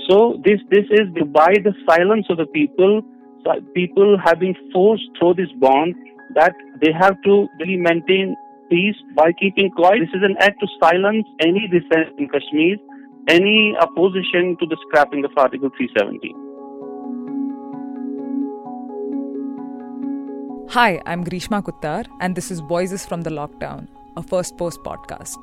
So this is by the silence of the people. People have been forced through this bond that they have to really maintain peace by keeping quiet. This is an act to silence any dissent in Kashmir, any opposition to the scrapping of Article 370. Hi, I'm Grishma Kuttar, and this is Voices from the Lockdown, a First Post podcast.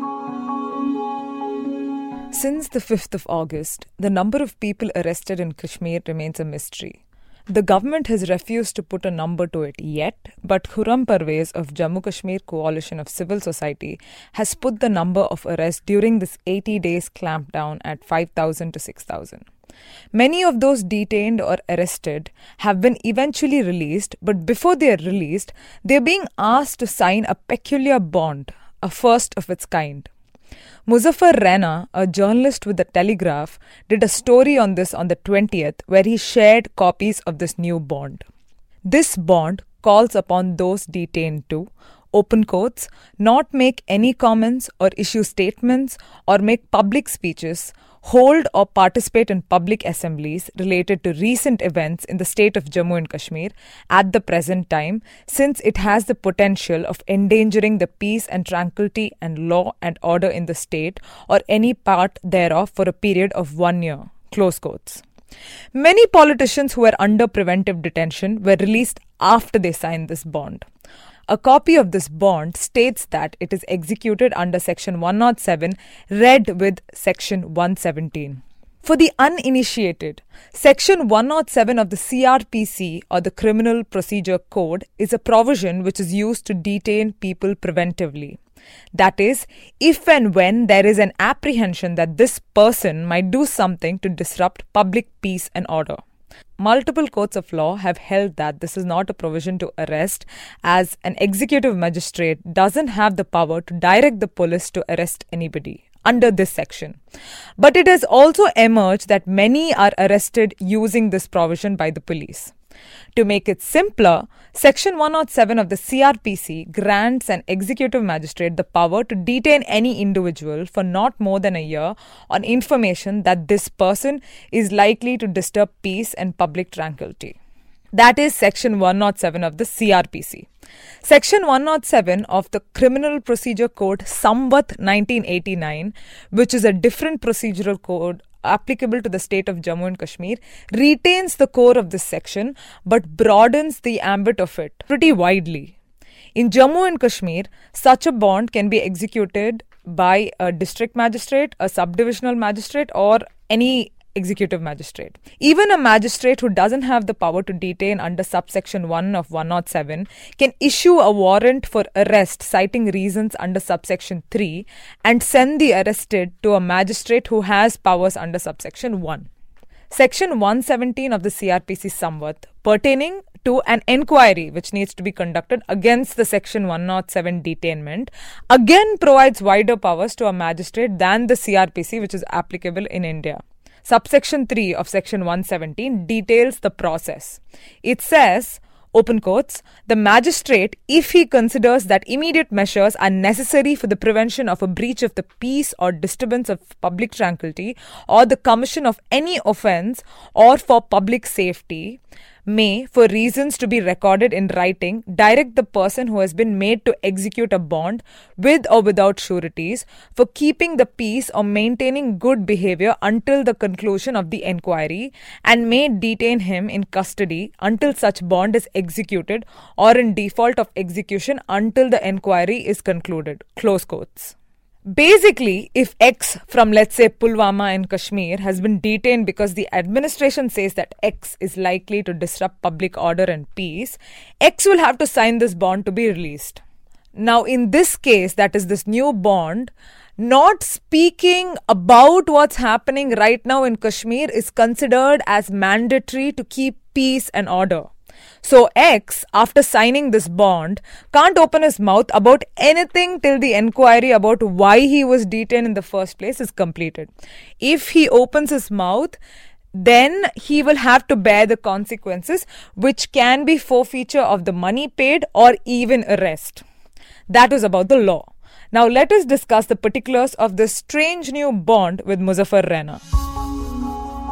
Since the 5th of August, the number of people arrested in Kashmir remains a mystery. The government has refused to put a number to it yet, but Khurram Parvez of Jammu Kashmir Coalition of Civil Society has put the number of arrests during this 80 days clampdown at 5,000 to 6,000. Many of those detained or arrested have been eventually released, but before they are released, they are being asked to sign a peculiar bond, a first of its kind. Muzaffar Raina, a journalist with The Telegraph, did a story on this on the 20th where he shared copies of this new bond. This bond calls upon those detained to, open quotes, not make any comments or issue statements or make public speeches, hold or participate in public assemblies related to recent events in the state of Jammu and Kashmir at the present time, since it has the potential of endangering the peace and tranquility and law and order in the state or any part thereof for a period of 1 year. Close quotes. Many politicians who were under preventive detention were released after they signed this bond. A copy of this bond states that it is executed under Section 107, read with Section 117. For the uninitiated, Section 107 of the CRPC or the Criminal Procedure Code is a provision which is used to detain people preventively. That is, if and when there is an apprehension that this person might do something to disrupt public peace and order. Multiple courts of law have held that this is not a provision to arrest, as an executive magistrate doesn't have the power to direct the police to arrest anybody under this section. But it has also emerged that many are arrested using this provision by the police. To make it simpler, Section 107 of the CRPC grants an executive magistrate the power to detain any individual for not more than a year on information that this person is likely to disturb peace and public tranquility. That is Section 107 of the CRPC. Section 107 of the Criminal Procedure Code Samvat 1989, which is a different procedural code applicable to the state of Jammu and Kashmir, retains the core of this section but broadens the ambit of it pretty widely. In Jammu and Kashmir, such a bond can be executed by a district magistrate, a subdivisional magistrate, or any executive magistrate. Even a magistrate who doesn't have the power to detain under subsection 1 of 107 can issue a warrant for arrest citing reasons under subsection 3 and send the arrested to a magistrate who has powers under subsection 1. Section 117 of the CRPC Samvat, pertaining to an enquiry which needs to be conducted against the Section 107 detainment, again provides wider powers to a magistrate than the CRPC which is applicable in India. Subsection 3 of Section 117 details the process. It says, open quotes, the magistrate, if he considers that immediate measures are necessary for the prevention of a breach of the peace or disturbance of public tranquility or the commission of any offence or for public safety, may, for reasons to be recorded in writing, direct the person who has been made to execute a bond with or without sureties for keeping the peace or maintaining good behavior until the conclusion of the enquiry, and may detain him in custody until such bond is executed or in default of execution until the enquiry is concluded. Close quotes. Basically, if X from, let's say, Pulwama in Kashmir has been detained because the administration says that X is likely to disrupt public order and peace, X will have to sign this bond to be released. Now, in this case, that is this new bond, not speaking about what's happening right now in Kashmir is considered as mandatory to keep peace and order. So X, after signing this bond, can't open his mouth about anything till the enquiry about why he was detained in the first place is completed. If he opens his mouth, then he will have to bear the consequences, which can be forfeiture of the money paid or even arrest. That was about the law. Now let us discuss the particulars of this strange new bond with Muzaffar Raina.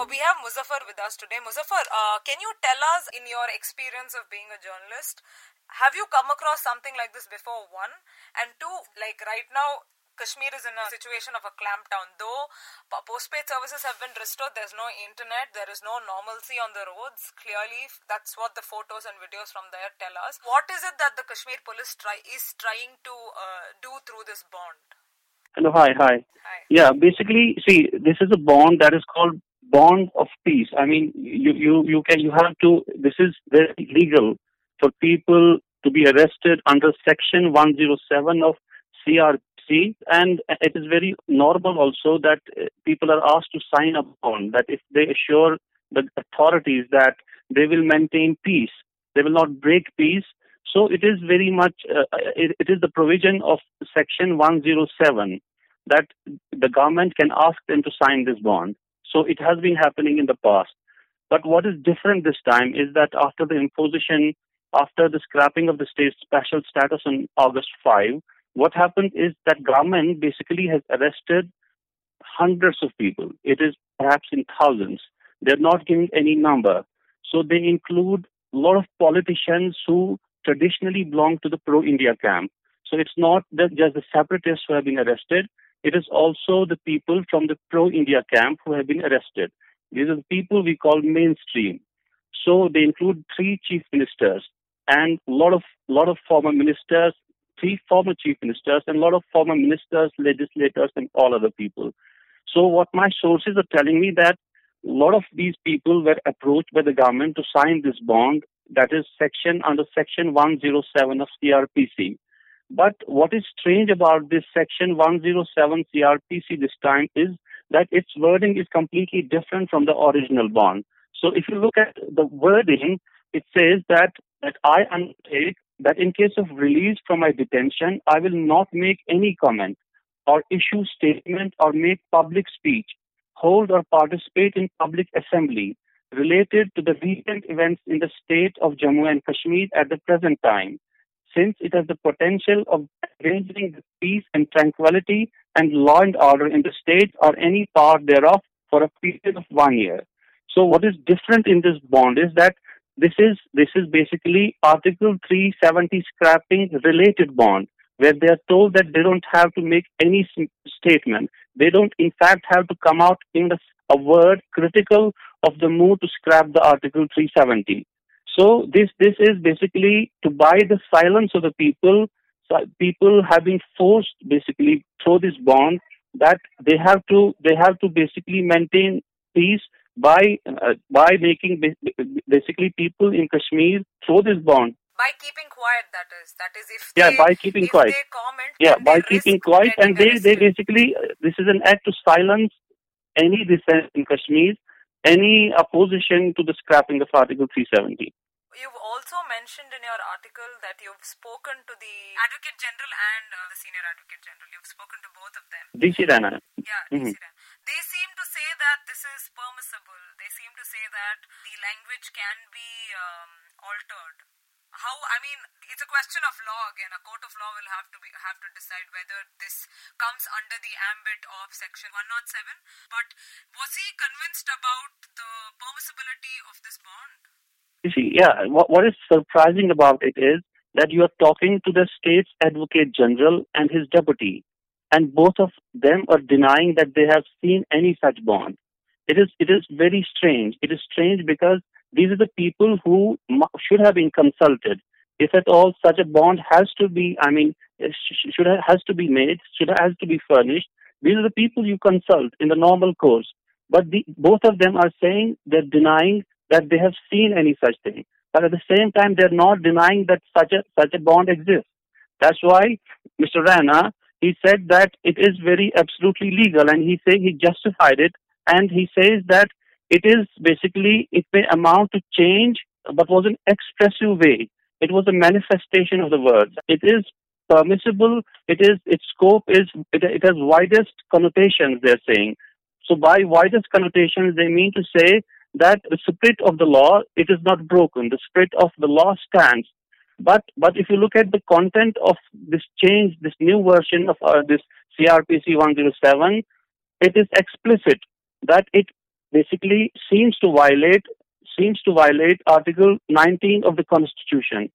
We have Muzaffar with us today. Muzaffar, can you tell us, in your experience of being a journalist, have you come across something like this before, one? And two, like right now, Kashmir is in a situation of a clampdown. Though postpaid services have been restored, there's no internet, there is no normalcy on the roads. Clearly, that's what the photos and videos from there tell us. What is it that the Kashmir police is trying to do through this bond? Hello, hi. Yeah, basically, see, this is a bond that is called bond of peace. I mean, you have to. This is very legal for people to be arrested under Section 107 of CRPC, and it is very normal also that people are asked to sign a bond that if they assure the authorities that they will maintain peace, they will not break peace. So it is very much, it is the provision of Section 107 that the government can ask them to sign this bond. So it has been happening in the past. But what is different this time is that after the imposition, after the scrapping of the state special status on August 5, what happened is that government basically has arrested hundreds of people. It is perhaps in thousands. They're not giving any number. So they include a lot of politicians who traditionally belong to the pro-India camp. So it's not just the separatists who have been arrested. It is also the people from the pro-India camp who have been arrested. These are the people we call mainstream. So they include 3 chief ministers and a lot of former ministers, 3 former chief ministers, and a lot of former ministers, legislators, and all other people. So what my sources are telling me that a lot of these people were approached by the government to sign this bond, that is under Section 107 of CRPC. But what is strange about this Section 107 CRPC this time is that its wording is completely different from the original bond. So if you look at the wording, it says that I undertake that in case of release from my detention, I will not make any comment or issue statement or make public speech, hold or participate in public assembly related to the recent events in the state of Jammu and Kashmir at the present time, since it has the potential of endangering the peace and tranquility and law and order in the state or any part thereof for a period of 1 year. So what is different in this bond is that this is basically Article 370 scrapping related bond, where they are told that they don't have to make any statement. They don't, in fact, have to come out in a word critical of the move to scrap the Article 370. So this is basically to buy the silence of the people. So people have been forced basically through this bond that they have to basically maintain peace by making basically people in Kashmir through this bond. By keeping quiet, that is if by keeping quiet. They comment, by keeping quiet, and they basically this is an act to silence any dissent in Kashmir, any opposition to the scrapping of Article 370. You've also mentioned in your article that you've spoken to the Advocate General and the Senior Advocate General. You've spoken to both of them. DC Rana. Yeah, DC Rana. They seem to say that this is permissible. They seem to say that the language can be altered. It's a question of law again. A court of law will have to decide whether this comes under the ambit of Section 107. But was he convinced about the permissibility of this bond? You see, what is surprising about it is that you are talking to the state's Advocate General and his deputy, and both of them are denying that they have seen any such bond. It is very strange. It is strange because these are the people who should have been consulted. If at all such a bond has to be, has to be made, has to be furnished, these are the people you consult in the normal course. But both of them are saying they're denying that they have seen any such thing. But at the same time, they're not denying that such a bond exists. That's why Mr. Rana, he said that it is very absolutely legal, and he justified it, and he says that it is basically, it may amount to change, but was an expressive way. It was a manifestation of the words. It is permissible. Its scope is, it has widest connotations, they're saying. So by widest connotations, they mean to say that the spirit of the law, it is not broken. The spirit of the law stands. But if you look at the content of this change, this new version of this CRPC 107, it is explicit that it basically seems to violate Article 19 of the Constitution,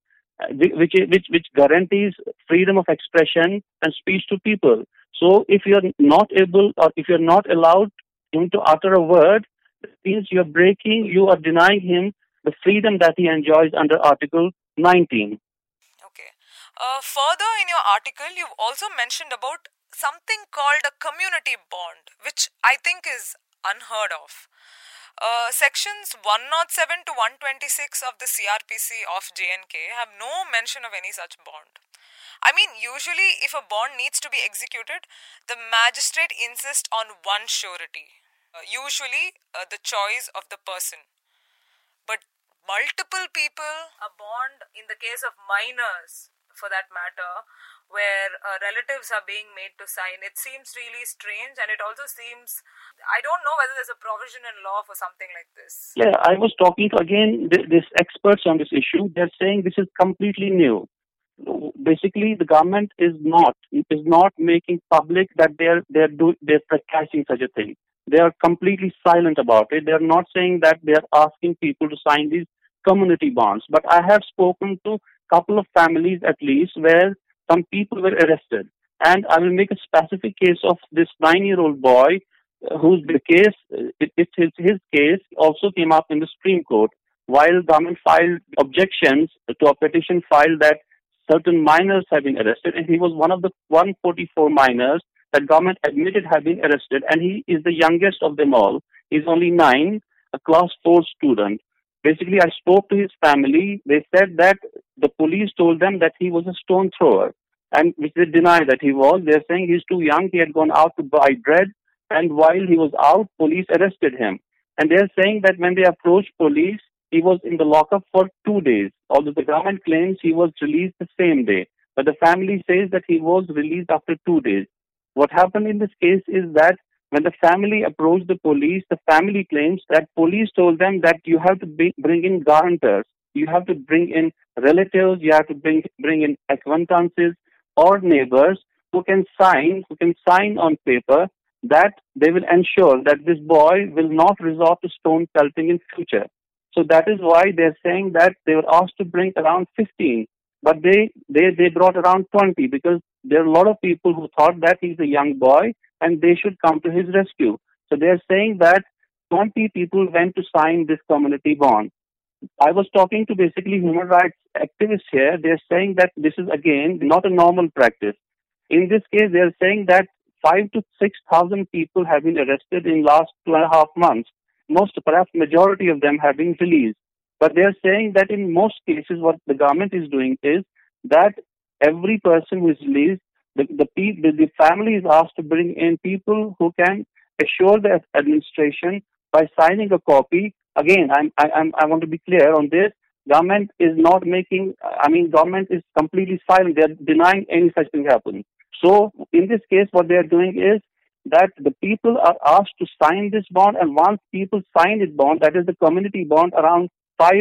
which guarantees freedom of expression and speech to people. So if you are not able, or if you are not allowed him to utter a word, it means you are denying him the freedom that he enjoys under Article 19. Okay. Further in your article, you've also mentioned about something called a community bond, which I think is unheard of. Sections 107 to 126 of the CRPC of JNK have no mention of any such bond. I mean, usually if a bond needs to be executed, the magistrate insists on one surety, usually the choice of the person. But multiple people, a bond in the case of minors, for that matter, where relatives are being made to sign, it seems really strange, and it also seems, I don't know whether there's a provision in law for something like this. Yeah, I was talking to, again, this experts on this issue. They're saying this is completely new. Basically, the government is not making public that they're practicing such a thing. They are completely silent about it. They are not saying that they are asking people to sign these community bonds. But I have spoken to a couple of families at least where some people were arrested, and I will make a specific case of this 9-year-old boy whose the case, his case also came up in the Supreme Court while government filed objections to a petition filed that certain minors have been arrested, and he was one of the 144 minors that government admitted have been arrested, and he is the youngest of them all. He's only 9, a class 4 student. Basically, I spoke to his family. They said that the police told them that he was a stone thrower, and which they deny that he was. They're saying he's too young. He had gone out to buy bread, and while he was out, police arrested him. And they're saying that when they approached police, he was in the lockup for 2 days, although the government claims he was released the same day. But the family says that he was released after 2 days. What happened in this case is that when the family approached the police, the family claims that police told them that you have to bring in guarantors, you have to bring in relatives, you have to bring in acquaintances or neighbors who can sign on paper that they will ensure that this boy will not resort to stone pelting in future. So that is why they're saying that they were asked to bring around 15, but they brought around 20 because there are a lot of people who thought that he's a young boy and they should come to his rescue. So they're saying that 20 people went to sign this community bond. I was talking to basically human rights activists here. They're saying that this is again not a normal practice. In this case, they're saying that 5,000 to 6,000 people have been arrested in last 2.5 months. Perhaps majority of them have been released. But they're saying that in most cases, what the government is doing is that every person who is released, the family is asked to bring in people who can assure the administration by signing a copy. Again, I want to be clear on this. Government is not making. Government is completely silent. They're denying any such thing happening. So in this case, what they are doing is that the people are asked to sign this bond, and once people sign this bond, that is the community bond, around 5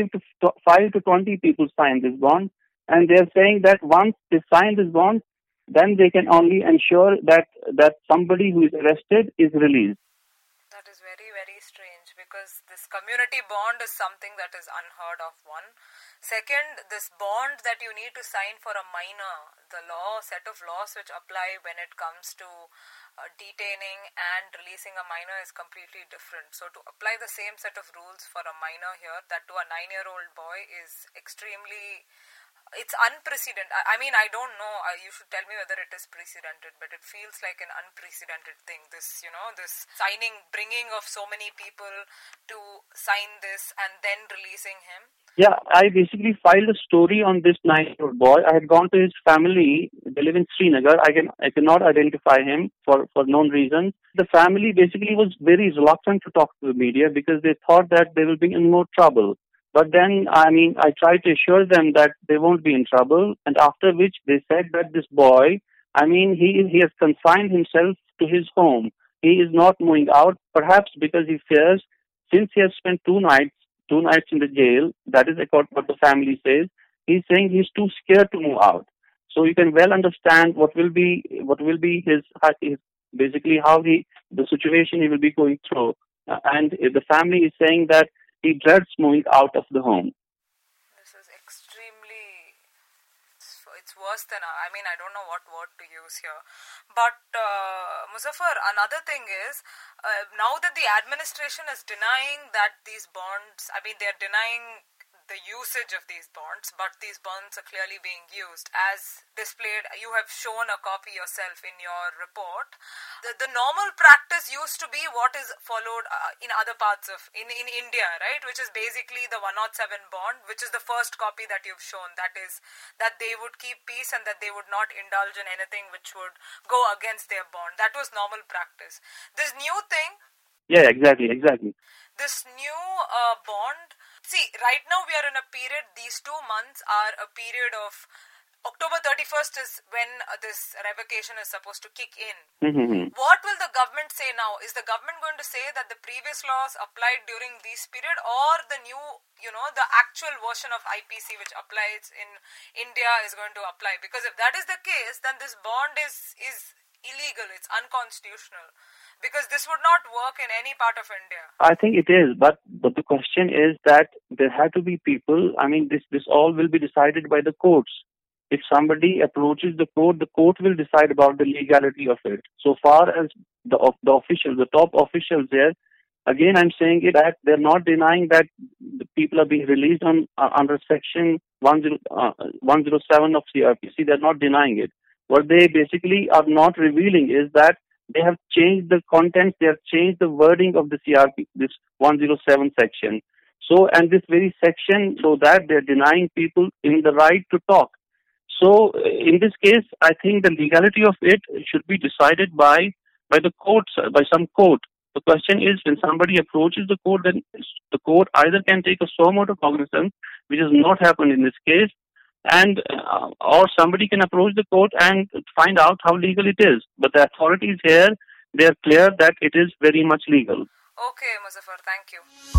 to 20 people sign this bond, and they're saying that once they sign this bond, then they can only ensure that somebody who is arrested is released. That is very, very strange, because this community bond is something that is unheard of, one. Second, this bond that you need to sign for a minor, the set of laws which apply when it comes to detaining and releasing a minor is completely different. So to apply the same set of rules for a minor here, that to a 9-year-old boy, is extremely... It's unprecedented. I mean, I don't know. You should tell me whether it is precedented, but it feels like an unprecedented thing. This, this signing, bringing of so many people to sign this and then releasing him. Yeah, I basically filed a story on this 9-year-old boy. I had gone to his family. They live in Srinagar. I cannot identify him for known reasons. The family basically was very reluctant to talk to the media because they thought that they will be in more trouble. But then, I tried to assure them that they won't be in trouble. And after which they said that this boy, he has confined himself to his home. He is not moving out, perhaps because he fears, since he has spent 2 nights in the jail, that is what the family says, he's saying he's too scared to move out. So you can well understand what will be his basically how the situation he will be going through and the family is saying that he dreads moving out of the home. This is extremely... It's worse than... I mean, I don't know what word to use here. But, Muzaffar, another thing is, now that the administration is denying that these bonds... I mean, they're denying the usage of these bonds, but these bonds are clearly being used as displayed. You have shown a copy yourself in your report. The normal practice used to be what is followed in other parts of in India, right, which is basically the 107 bond, which is the first copy that you've shown, that is that they would keep peace and that they would not indulge in anything which would go against their bond. That was normal practice. This new thing, exactly this new bond. See, right now we are in a period, these 2 months are a period of, October 31st is when this revocation is supposed to kick in. Mm-hmm. What will the government say now? Is the government going to say that the previous laws applied during this period, or the new, the actual version of IPC which applies in India is going to apply? Because if that is the case, then this bond is illegal, it's unconstitutional. Because this would not work in any part of India. I think it is, but the question is that there have to be people. I mean, this all will be decided by the courts. If somebody approaches the court will decide about the legality of it. So far as the officials, the top officials there, again I'm saying it that they're not denying that the people are being released under Section 107 of CRPC. They're not denying it. What they basically are not revealing is that they have changed the contents, they have changed the wording of the CRP, this 107 section. So, and this very section, so that they're denying people in the right to talk. So, in this case, I think the legality of it should be decided by the courts, by some court. The question is, when somebody approaches the court, then the court either can take a suo motu cognizance, which has not happened in this case, and or somebody can approach the court and find out how legal it is. But the authorities here, they are clear that it is very much legal. Okay, Muzaffar, thank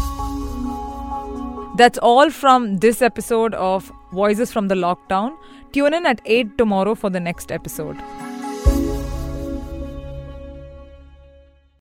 you. That's all from this episode of Voices from the Lockdown. Tune in at 8 tomorrow for the next episode.